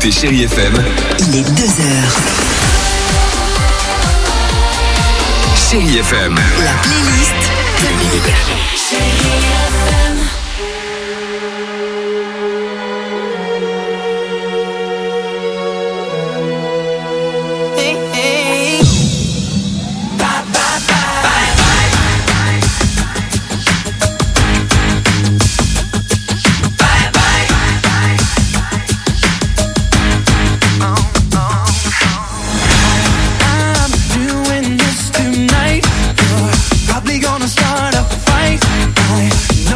écoutez Chérie FM. Il est 2h. Chérie FM. La playlist de Chérie FM. Gonna start a fight. I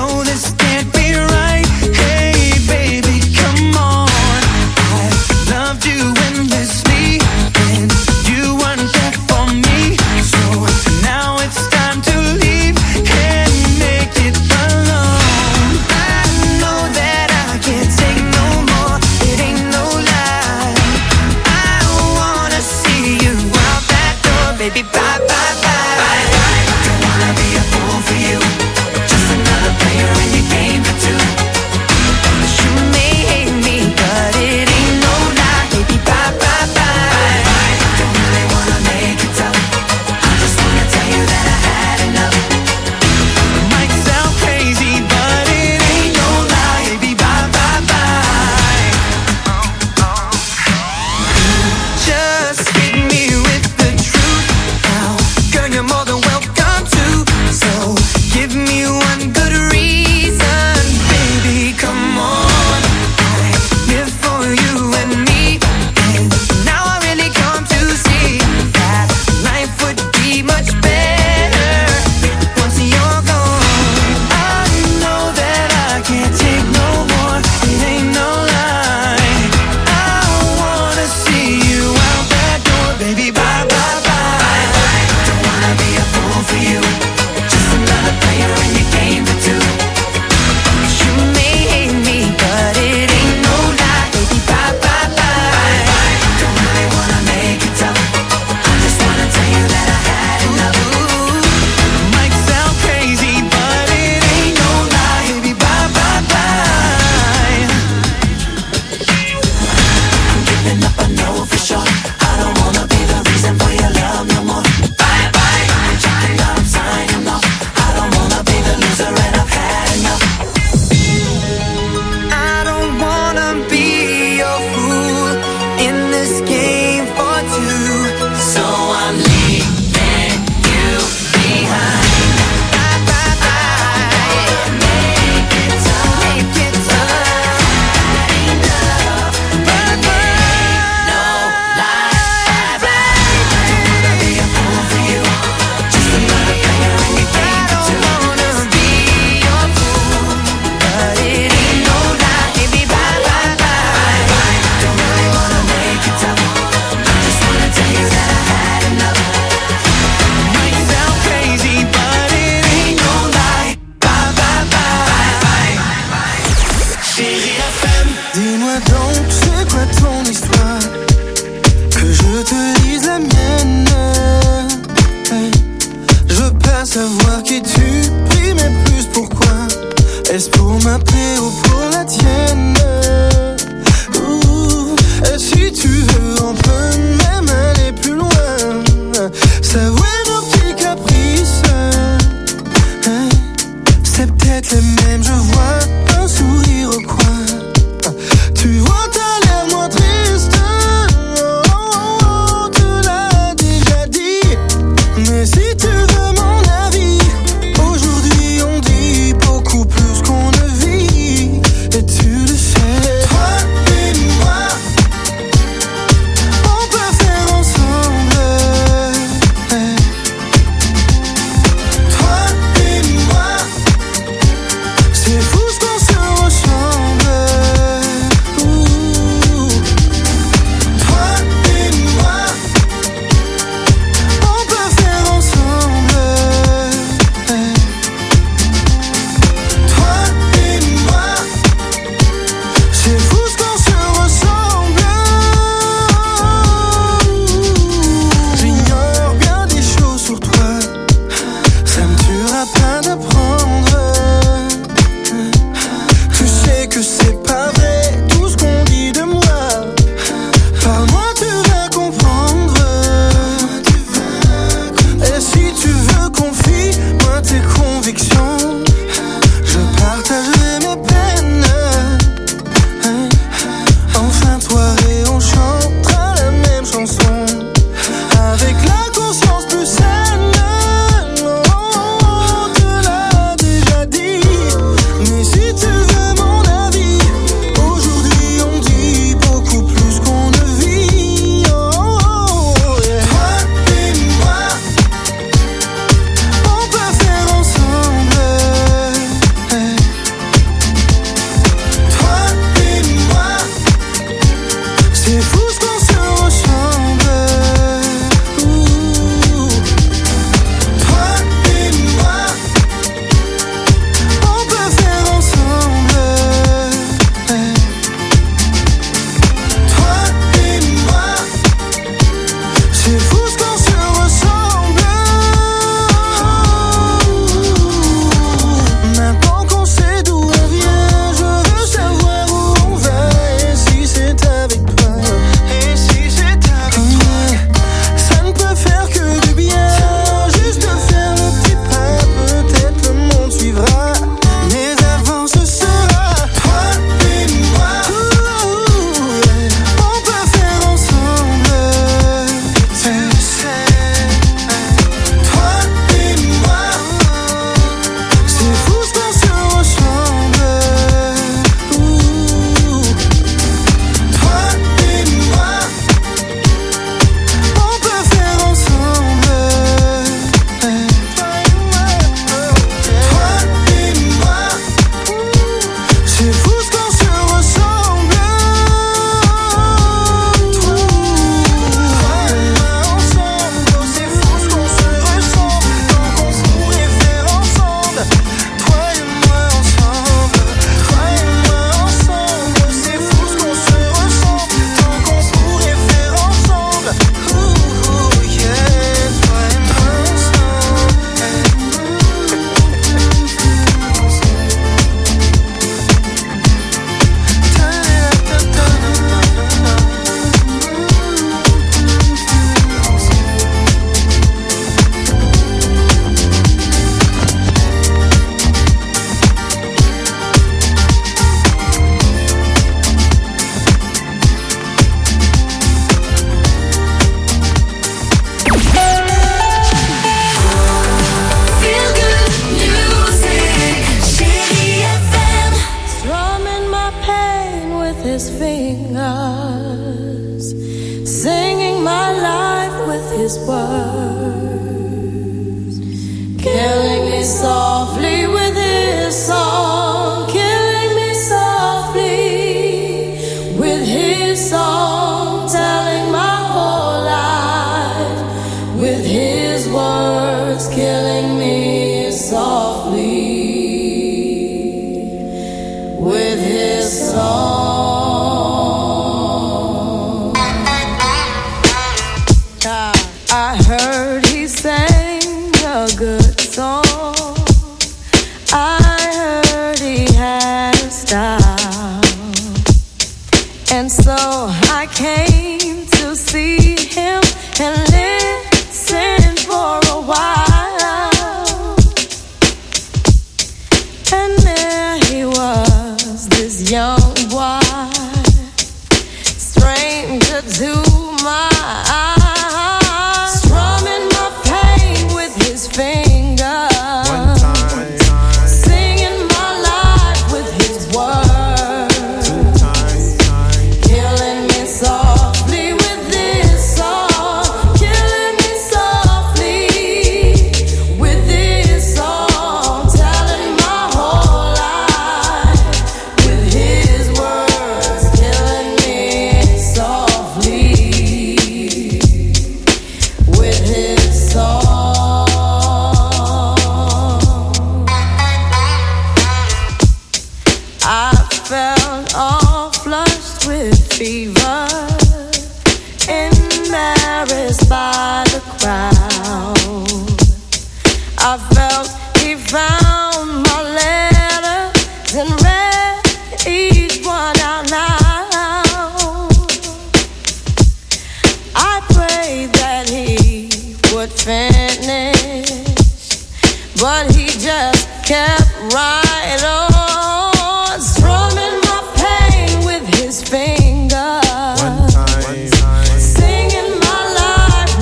Singing my life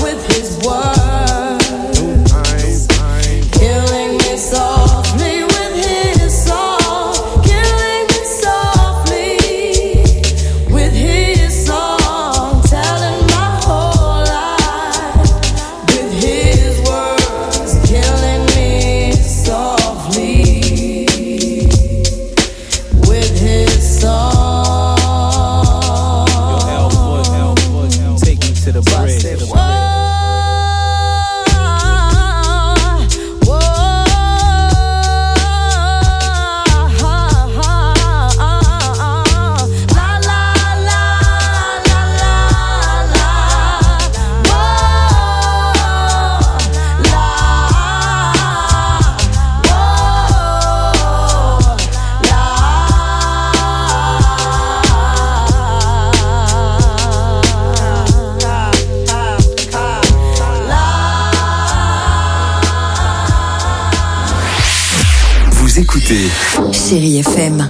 écoutez Chérie FM.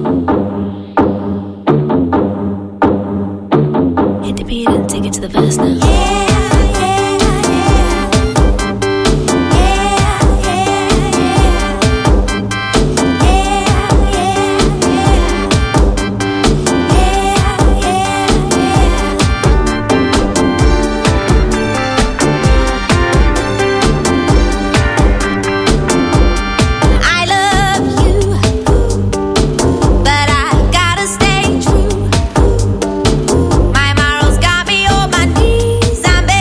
Hit the beat and take it to the verse now. My morals got me on my knees. I'm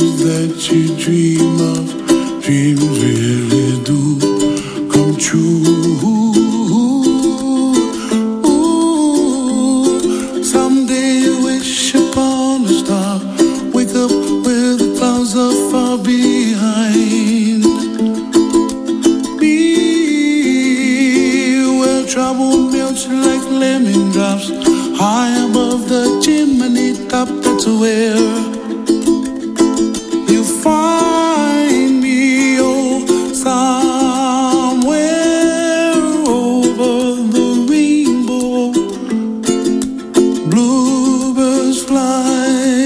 dreams that you dream of, dreams really do come true. Ooh, someday you wish upon a star, wake up where the clouds are far behind. Be where trouble melts like lemon drops, high above the chimney top. That's where you find me, oh, somewhere over the rainbow. Bluebirds fly,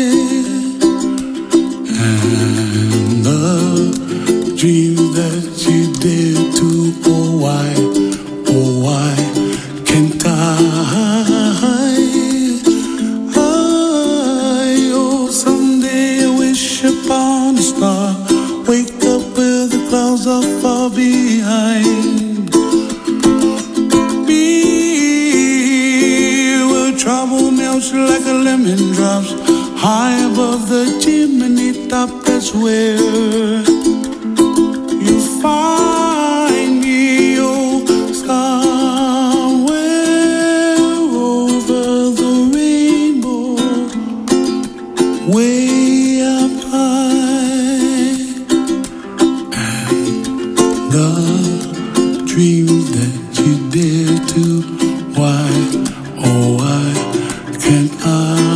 and the dreams that you dare to, oh why can't I? Upon a star, wake up where the clouds are far behind. Be where trouble melts like a lemon drops, high above the chimney top. That's where you find me, oh, somewhere over the rainbow. Way the dreams that you dare to, why, oh why can't I?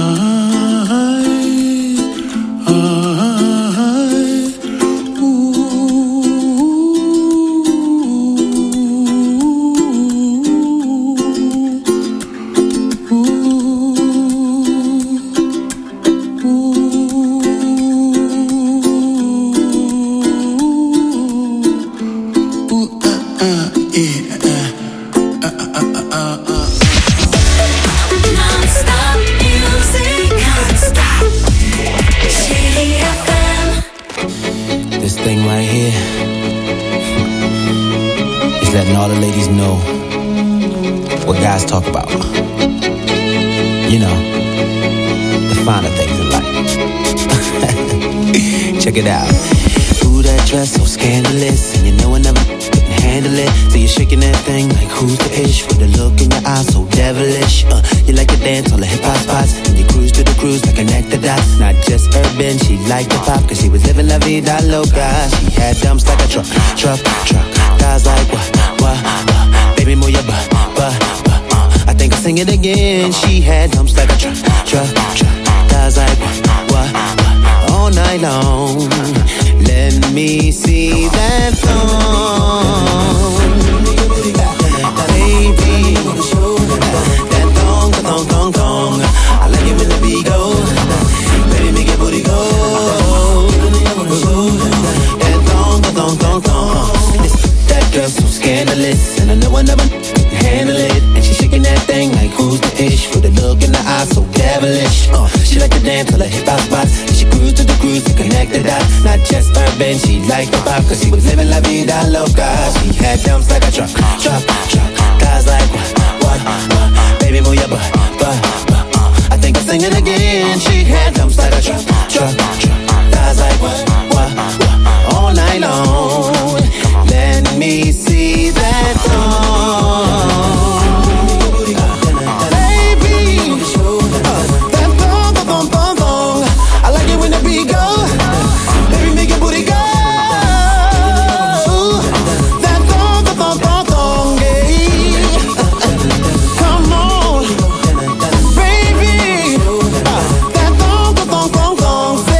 All the ladies know what guys talk about. You know, the finer things in life. Check it out. Ooh, that dress so scandalous, and you know I never couldn't handle it. So you're shaking that thing like who's the ish, with a look in your eyes so devilish. You like to dance on the hip hop spots, and you cruise to the cruise like an actor dots. Not just urban, she liked the pop, cause she was living la vida loca. She had dumps like a truck. Guys like what? Baby, move your butt. I think I'll sing it again. She had dumps like a truck. Guys like what? All night long. Let me see that thong. Baby, that thong. I like it when the beat go. Baby, make your booty go. That thong. That girl so scandalous, and I know I never handle it. And she shaking that thing like who's the ish, with a look in the eye so devilish. She like to dance till her hip hop spots, and she cruise to the cruise to connect the dots. Not just urban, she liked the pop, cause she was living la vida loca. She had dumps like a truck. Guys like what? Baby, move your butt. I think I'm singing again. She had dumps like a truck. Guys like what? All night long. Let me see that thong. Baby, that thong. I like it when the beat go. Baby, make your booty go. That thong, yeah. Come on, baby. That thong,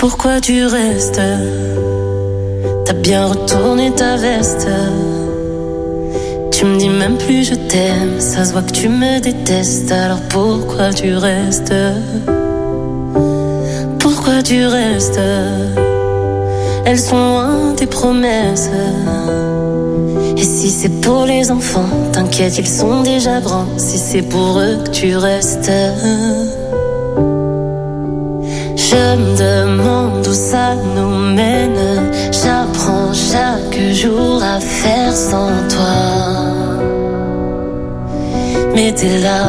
pourquoi tu restes? T'as bien retourné ta veste. Tu me dis même plus je t'aime. Ça se voit que tu me détestes. Alors pourquoi tu restes? Pourquoi tu restes? Elles sont loin tes promesses. Et si c'est pour les enfants, t'inquiète, ils sont déjà grands. Si c'est pour eux que tu restes, je me demande où ça nous mène. J'apprends chaque jour à faire sans toi. Mais t'es là.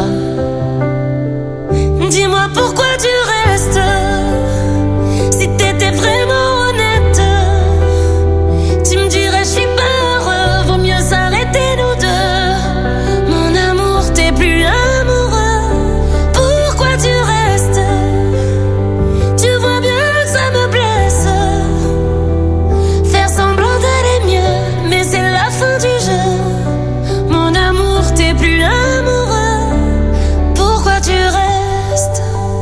Dis-moi pourquoi tu restes. Si t'étais vraiment honnête, tu me dirais je suis pas heureux. Vaut mieux s'arrêter nous deux. Mon amour, t'es plus amoureux. Pourquoi tu restes? Tu vois bien que ça me blesse. Faire semblant d'aller mieux, mais c'est la fin du jeu. Mon amour, t'es plus amoureux. Pourquoi tu restes?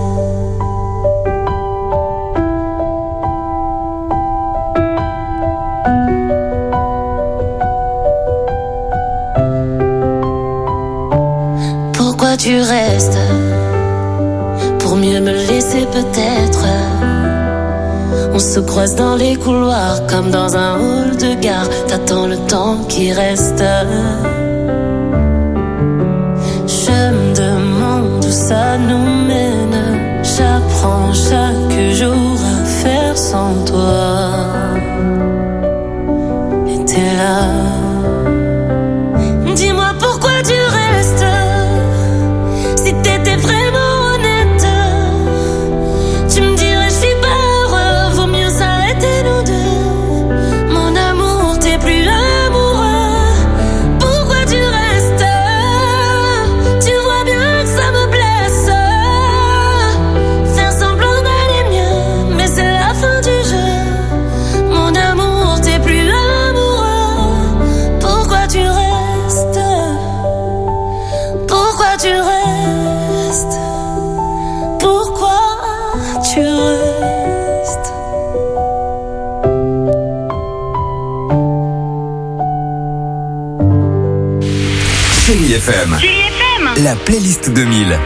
Pourquoi tu restes? Pour mieux me laisser peut-être. On se croise dans les couloirs comme dans un hall de gare. T'attends le temps qui reste. Je me demande où ça nous mène. J'apprends chaque jour à faire sans toi. Et t'es là. Dis-moi pourquoi tu restes. Si t'étais vraiment honnête, tu me dirais je suis pas heureux. Vaut mieux s'arrêter nous deux. Mon amour, t'es plus amoureux. Pourquoi tu restes? Tu vois bien que ça me blesse. Faire semblant d'aller mieux, mais c'est la fin du jeu. Mon amour, t'es plus amoureux. Pourquoi tu restes? Pourquoi tu restes? Pourquoi tu restes? Chérie FM. La playlist 2000.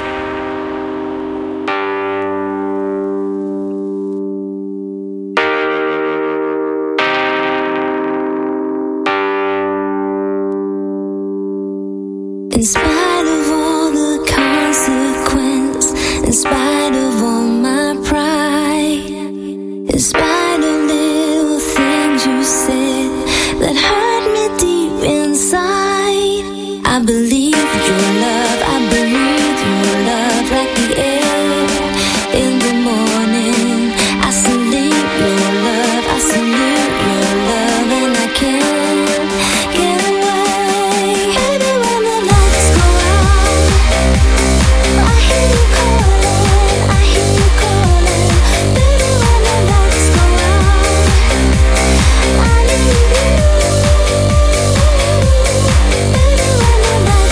In spite of all the consequence, in spite of all my pride, in spite of little things you said that hurt me deep inside, I believe your love, I breathe your love like the air in the morning. I salute your love, I salute your love, and I can't get away. Baby, when the lights go out, I hear you calling, I hear you calling. Baby, when the lights go out, I need you. Baby, when the lights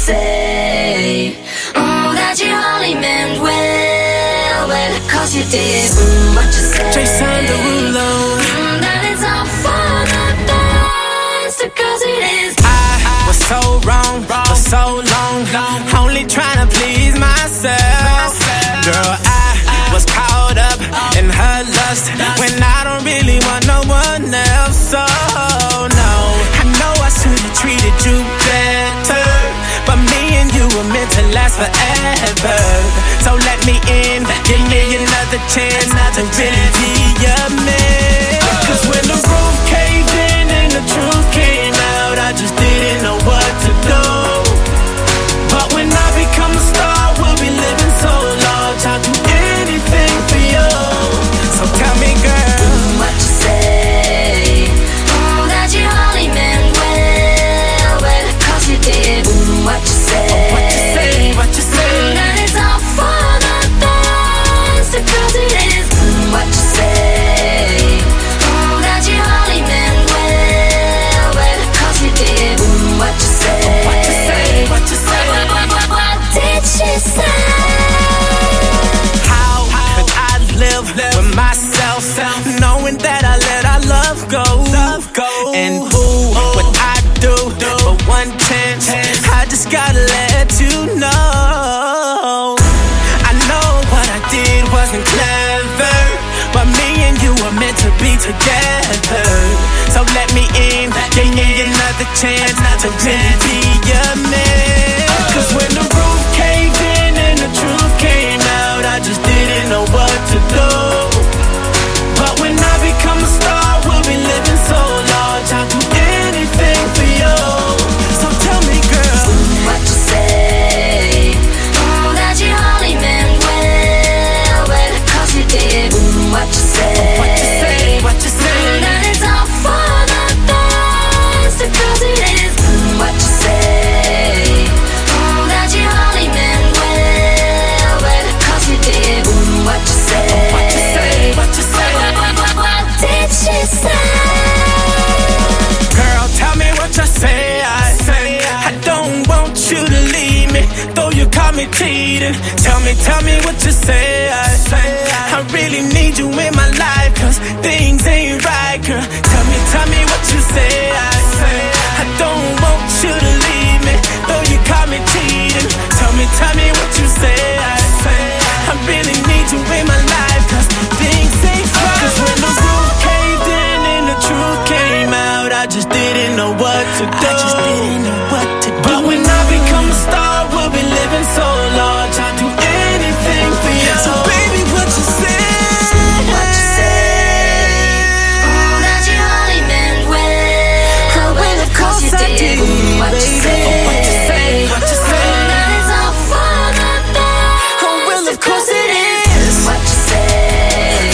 say. Oh, that you only meant well, cause you did. What you say. Jason Derulo. That it's all for the best, cause it is. I was so wrong for so long, only trying to please myself. Girl, I was caught up in her lust when I don't really want no one else. So no, I know I should've treated you better, but me and you were meant to last forever. So let me in, give me another chance to really be your man. Cause when the roof caved in and the truth came out, I just didn't know what to do. But when I become a star, we'll be living so large, I'll do anything for you. So tell me, girl, what you say. Oh, that you only meant well, cause you did. What you say. What you say, what you say. That it's all for the best, cause it is. What you say. Oh, that you only meant well, cause you did. What you say. What you say, what you say. What did she say? How could I live with myself, knowing that I let our love go? And who would I do for one chance? I just gotta let you know. I know what I did wasn't clever, but me and you were meant to be together. So let me in, give me another chance to really be your man. Cause when the roof caved in and the truth came out, I just didn't know what to do. But when I become a star, we'll be living so large, I'll do anything for you. So tell me, girl, what you say. Oh, that you only meant well, cause you did. What you say. what you say, what you say. That it's all for the best, cause it is. What you say. Oh, that you only meant well, cause you did. What you say. What you say, what you say. What did she say? Girl, tell me what you say. I don't want you to leave me, though you caught me cheating. Tell me what you say. I really need you in my life, cause things ain't right, girl. Tell me what you say. I don't want you to leave me, though you caught me cheating. Tell me what you say. I really need you in my life, cause things ain't right. Cause when the roof caved in and the truth came out, I just didn't know what to do. But when I become a star, we'll be living so large, I'll do anything for you. So baby, what you say? What you say? Oh, that you only meant well, of course you did. What you say? What you say? What you say? That is all for the best. Oh, well, of course it is. What you say?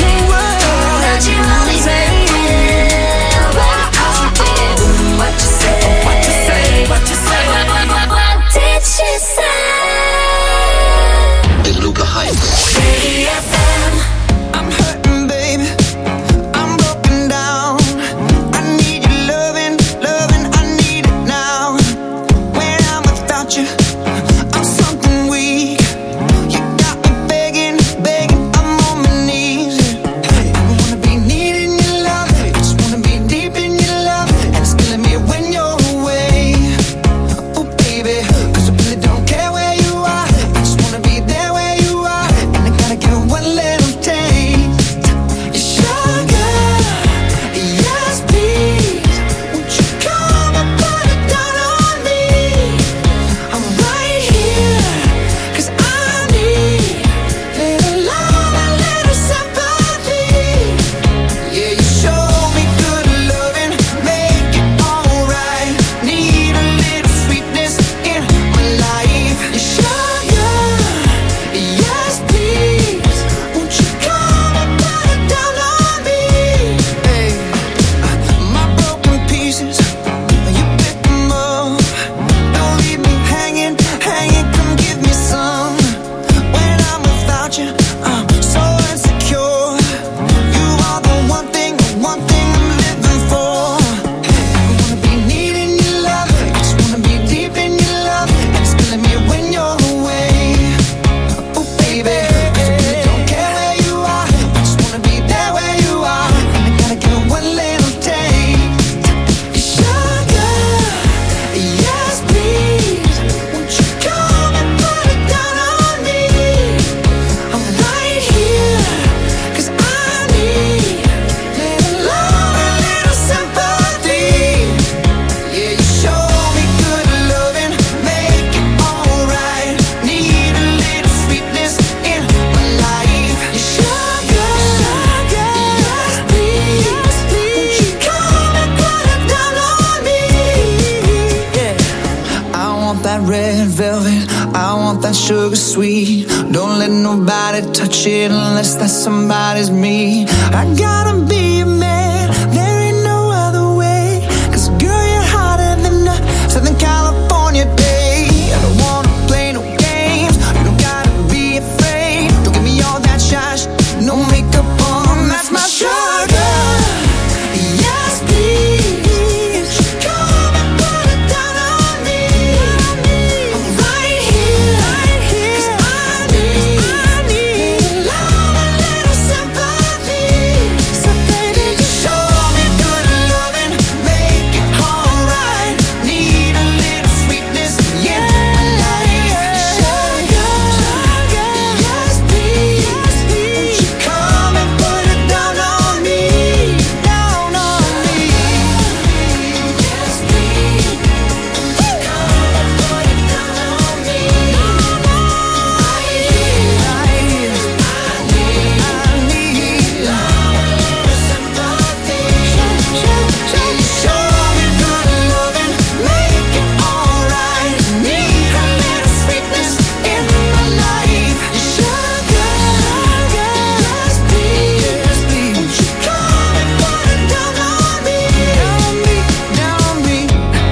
That you only meant well, cause you did. What you say? What you that red velvet, I want that sugar sweet. Don't let nobody touch it unless that somebody's me. I gotta be a man, there ain't no other way. 'Cause girl, you're hotter than a Southern California day. I don't wanna play no games, you don't gotta be afraid. Don't give me all that shy no makeup on, that's my sugar. Yes, please, come and put it down on me. I'm right here, 'cause I need love, a little sympathy. So baby, just show me good loving, make it alright. Need a little sweetness in my life. Sugar, yes please, won't you come and put it down on me, down on me. Yes please, come and put it down on me. I need love, a little sympathy. Show me good loving, make it alright. Need a little sweetness in my life. Sugar, yes please, won't you come and put it down on me, down on me.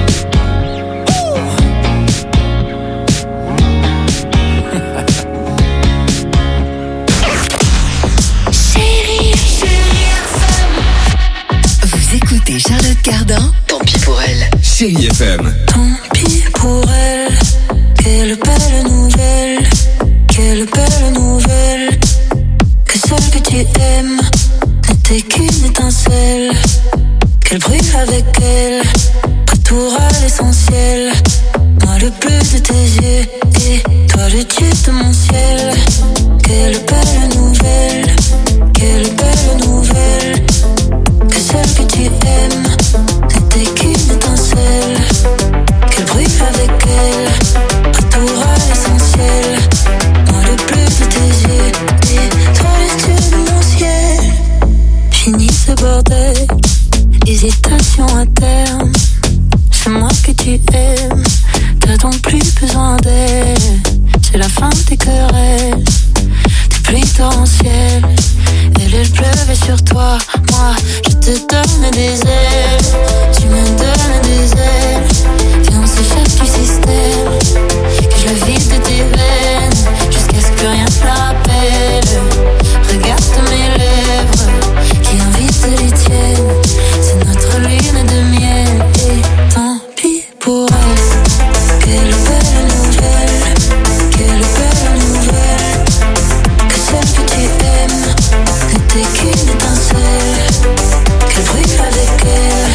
Vous écoutez Charlotte Cardin. Tant pis pour elle. Chérie FM. Tant pis pour elle, quelle belle nouvelle, quelle belle nouvelle. Que celle que tu aimes n'était qu'une étincelle, qu'elle brûle avec elle, retour à l'essentiel. Moi le bleu de tes yeux et toi le dieu de mon ciel. Quelle belle nouvelle, quelle belle nouvelle. Que celle que tu aimes n'était qu'une étincelle, qu'elle brûle avec elle, retour à l'essentiel. Moi le bleu de tes yeux et toi le dieu de mon ciel. Fini ce bordel, hésitation à terme. C'est moi que tu aimes, t'as donc plus besoin d'elle. C'est la fin de tes querelles, des pluies torrentielles. Elle pleuvait sur toi, moi je te donne des ailes. Tu me donnes des ailes, viens on s'échappe du système. Que je le vide de tes veines, jusqu'à ce que rien te rappelle. Regarde mes lèvres, qui invitent les tiennes. C'est notre lune de miel, et tant pis pour elle. Quelle belle nouvelle, quelle belle nouvelle. Que celle que tu aimes n'était qu'une étincelle, qu'elle brûle avec elle,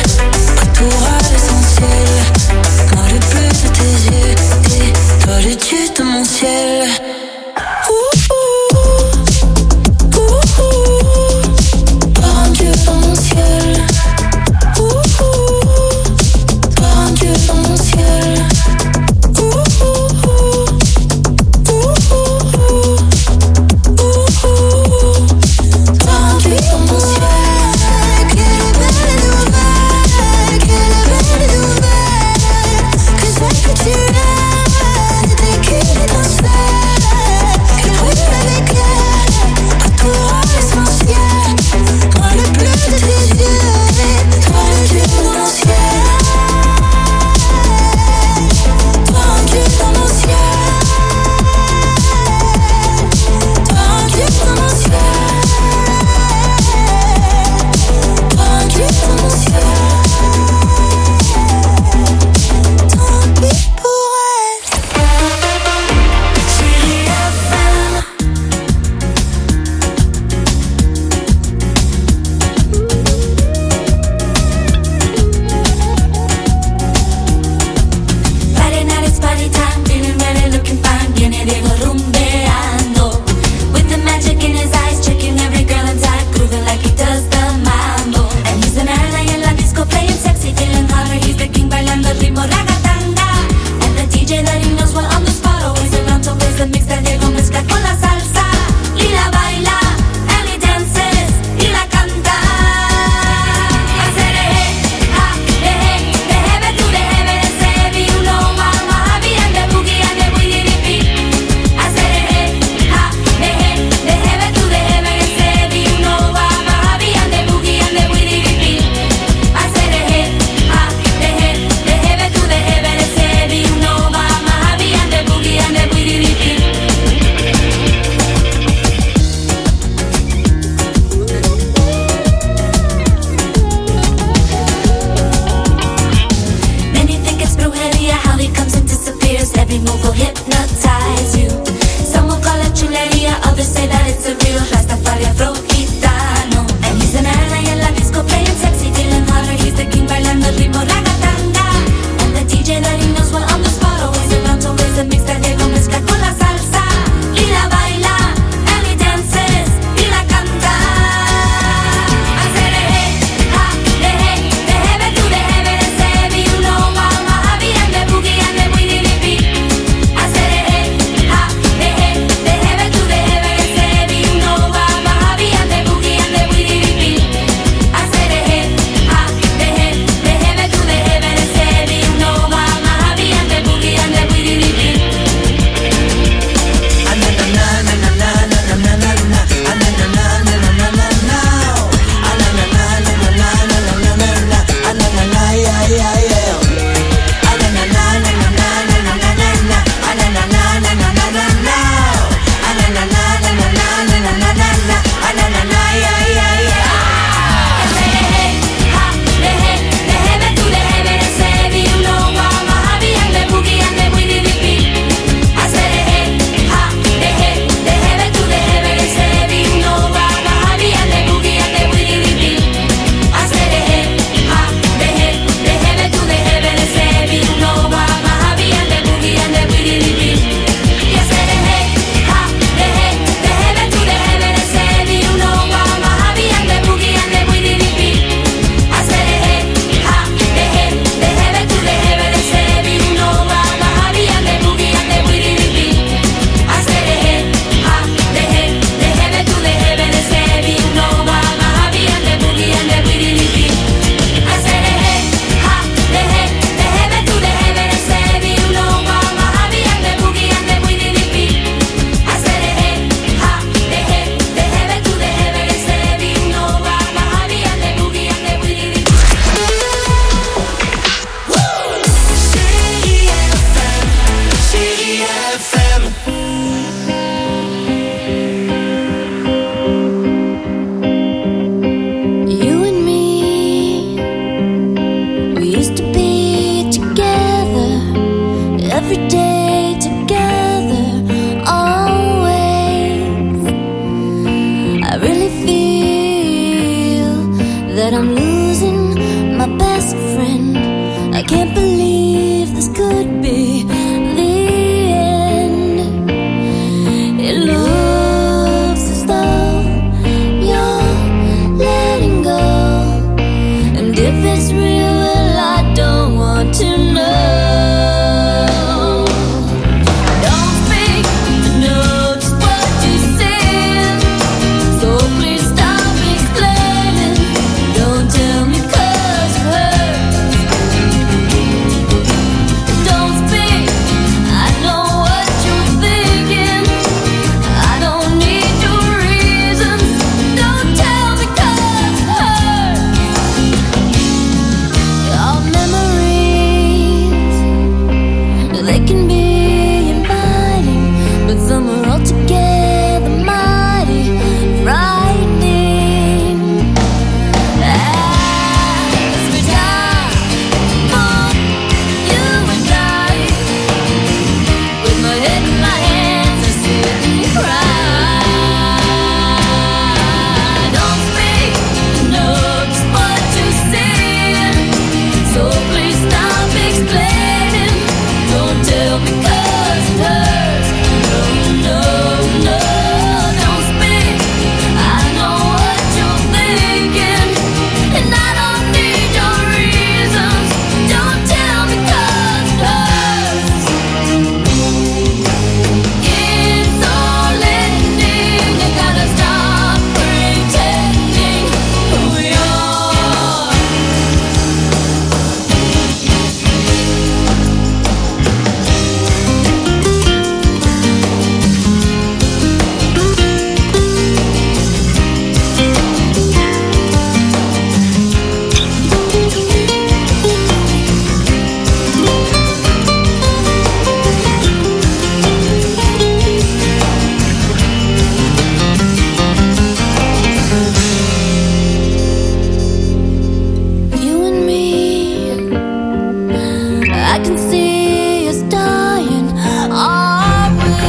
can't believe this could be the end. It looks as though you're letting go, and if it's real, well, I don't want to know. Don't speak, I know just what you said, so please stop explaining. Don't tell me 'cause it hurts. Don't speak, I know what you're thinking. I don't need your reasons. Don't tell me 'cause it hurts. Our memories, they can be inviting, but some are altogether mighty frightening. As we die for you and I, with my head in my hands, I sit and cry. Don't speak, I know just what you said, so please stop explaining. Don't tell me 'cause it hurts. No, no, no, don't speak. I know what you're thinking, and I don't need your reasons. Don't tell me 'cause it hurts. It's all ending. You gotta stop pretending who you are. You and me, I can see us dying, are we?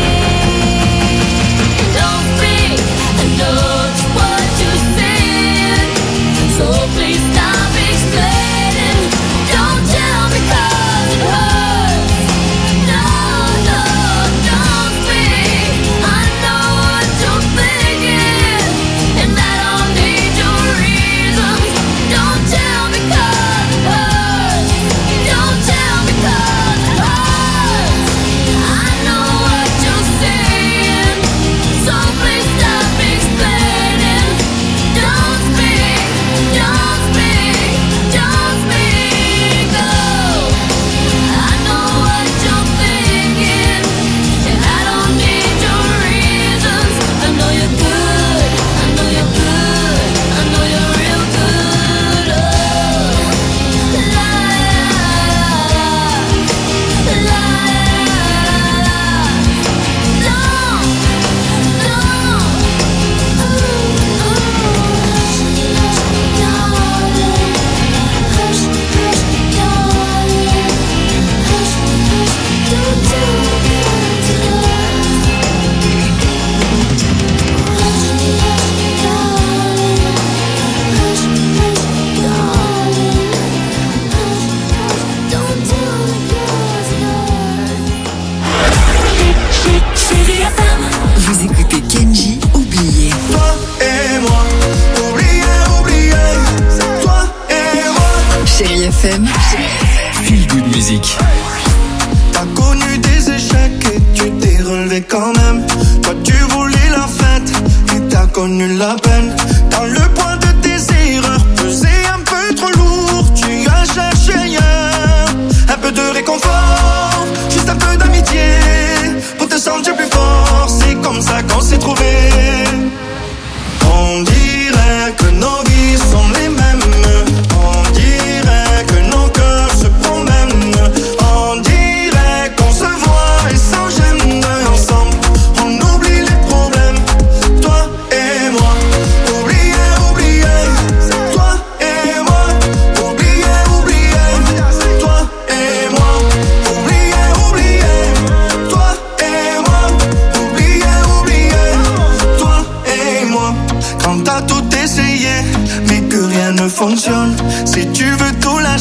Don't speak, I know just what you said, so please stop explaining. Don't tell me 'cause it hurts. No, no, don't speak. I know what you're thinking, and I don't need your reasons. Don't tell me 'cause it hurts. Don't tell me 'cause it hurts. I know what you're saying, so please stop explaining. Don't speak, don't speak, don't speak. Oh, I know what you're thinking, and I don't need your reasons. I know you're good, I know you're good, I know you're real good. Oh, la la la la. Vous écoutez Kenji, oublié. Toi et moi, oublié, oublié. Toi et moi. Chérie FM. Feel Good Music. T'as connu des échecs et tu t'es relevé quand même. Toi tu voulais la fête et t'as connu la peine. Quand le poids de tes erreurs pesait un peu trop lourd, tu as cherché ailleurs un peu de réconfort, juste un peu d'amitié pour te sentir plus fort. C'est comme ça qu'on s'est trouvés. On dirait que nos vies sont les mêmes. On dirait que nos cœurs se promènent. On dirait qu'on se voit et sans gêne. Ensemble, on oublie les problèmes. Toi et moi, oublié, oublié. Toi et moi, oublié, oublié. Toi et moi, oublié, oublié. Toi et moi, oublié, oublié.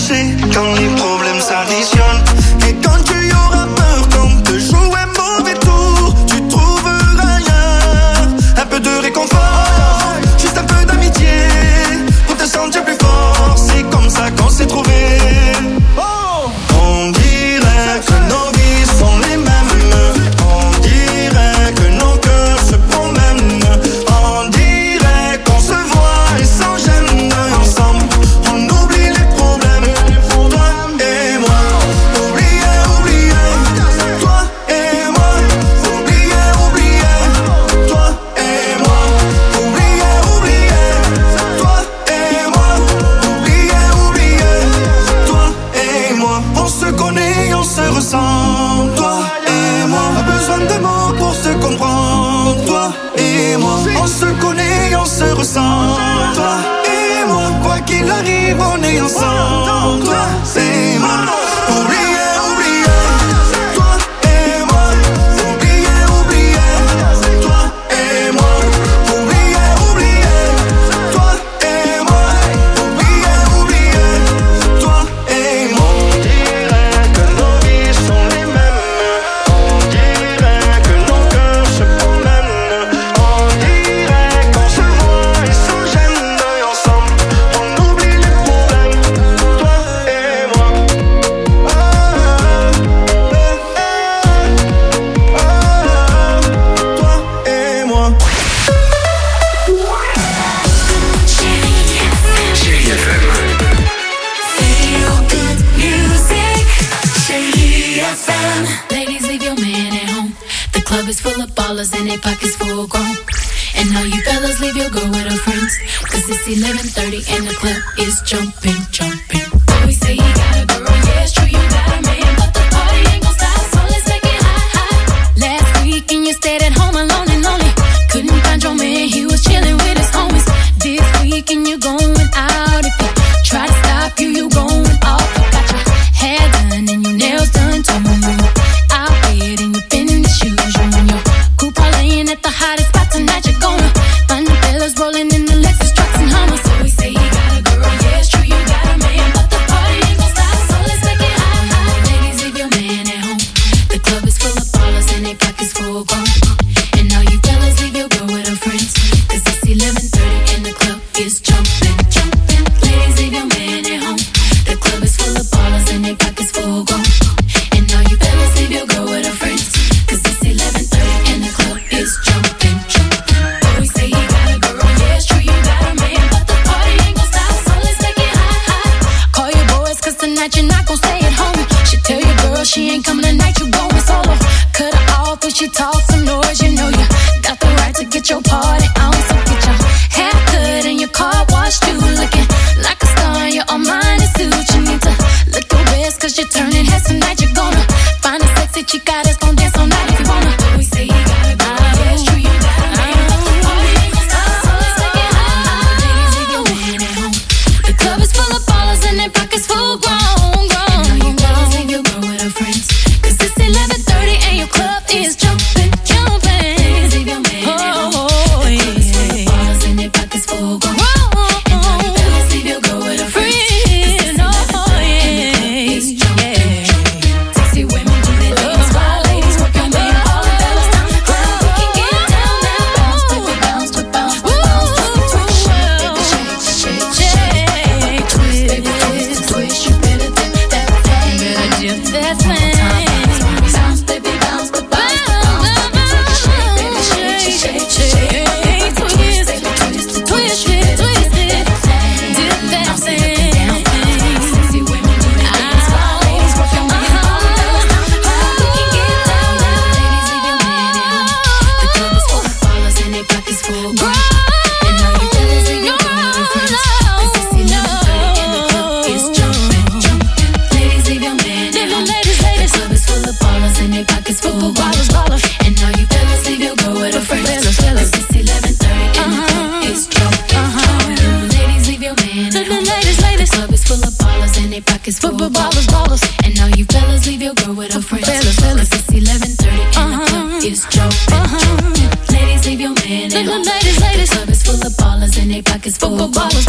marcher quand les problèmes s'additionnent. Et quand tu y auras peur qu'on te joue un mauvais tour, tu trouveras rien, un peu de réconfort, juste un peu d'amitié pour te sentir plus fort. C'est comme ça qu'on s'est trouvé. On dirait que nos vies sont les mêmes. On dirait que nos cœurs se promènent. On dirait qu'on se voit et sans gêne. Ensemble, on oublie les problèmes. Toi et moi, oublier, oublier. Toi et moi, oublier, oublier. Toi et moi, oublier, oublier. Toi et moi, oublier, oublier. Toi et moi, on se connaît, on se ressent. Toi et moi, pas besoin de mots pour se comprendre. Toi et moi, on se connaît, on se ressent. Toi et moi, quoi qu'il arrive, on est ensemble. Toi et moi, oublier, oublier. Toi et moi, oublier, oublier. Toi et moi, oublier, oublier. Toi et moi, oublier, oublier. Toi et moi. On dirait que nos vies sont les mêmes. On dirait que nos cœurs se promènent. On dirait qu'on se voit et sans gêne. Ensemble, on oublie les problèmes. Toi et moi. Toi et moi. Chérie FM. Feel good music. Chérie FM. Ladies, leave your man at home. The club is full of ballers and their pockets full grown. And all you fellas, leave your girl with her friends. Cause it's 11:30 and the club is jumping, jumping. We say you got a girl, yeah, it's true, you got a man. But the party ain't gon' stop, so let's make it hot, hot. Last weekend you stayed at home alone and lonely. Couldn't find your man, he was chilling with his homies. This weekend you're going out. If you try to stop you, you going off. You got your hair done and your nails done too. Out there in your fitness shoes, you and your coupe parlaying at the hottest spot tonight. You're gonna find the fellas rolling in the Lexus trucks and Hummers. So we say he got a girl, yeah, it's true, you got a man, but the party ain't gon' stop, so let's make it hot, hot. Ladies, leave your man at home. The club is full of ballers and their pockets full grown. And all you fellas, leave your girl with her friends. Cause it's 11:30 and the club is jumping, jumping. Ladies, leave your man at home. The club is full of ballers and their pockets full grown. And all you fellas, leave your girl with her friends. Cause it's 11:30 and the club is jumping, jumping. Always say he got a girl, yeah, it's true, you got a man. But the party ain't gon' stop, so let's make it hot, hot. Call your boys cause tonight you're not gon' stay at home. She tell your girl she ain't coming tonight, you going solo. Cut her off when she talks some noise, you know you got the right to get your party on. So get your hair cut and your car washed too. Looking like a star in your Armani suit. You need to look your best cause you're turning heads tonight. You're gonna find a sexy chica that's gon' dance all night if you wanna. We say he got a girl, yeah, it's true, you got a man. But the party ain't gon' stop, so let's make it hot, hot. Ladies, leave your man at home. The club is full of ballers and their pockets full grown, grown. And all you fellas, leave your girl with her friends. Cause it's 11:30 and your club is jumping, jumping. Ladies, leave your man at home. The club is full of ballers and their pockets full grown. And all you fellas, leave your girl with her friends. Cause it's 11:30 and the club is jumping, jumping. Sexy women do their things, fly ladies work your man. All the fellas down the club, we can get down now. Bounce, baby, bounce, bounce, bounce, bounce. Twist, baby, shake, shake, shake. Twist, baby, twist, twist. You better dip that thing. Better dip that thing. Bounce, baby, bounce, bounce, bounce. Shake, baby, shake, shake, shake. Twist, baby, twist, twist, twist it. Dip that thing. Sexy women do their things, fly ladies work your man. All the fellas down the club, we can get down now. Ladies, leave your man at home. The club is full of ballers and their pockets full grown. And all you fellas, leave your girl with her friends. Cause it's 11:30 and the club is jumping, jumping. Ladies, leave your man at home. The club is full of ballers and their pockets full of ballers, ballers. And all you fellas, leave your girl with her friends. Cause it's 11:30 and the club is jumping, jumping. Ladies, leave your man at home. The club is full of ballers and their pockets full of ballers, ballers. And all you fellas, leave your girl with her friends. Cause it's 11:30 and the club is jumping, jumping. Ladies, leave your man at home. The club is full of ballers and their pockets full of ballers,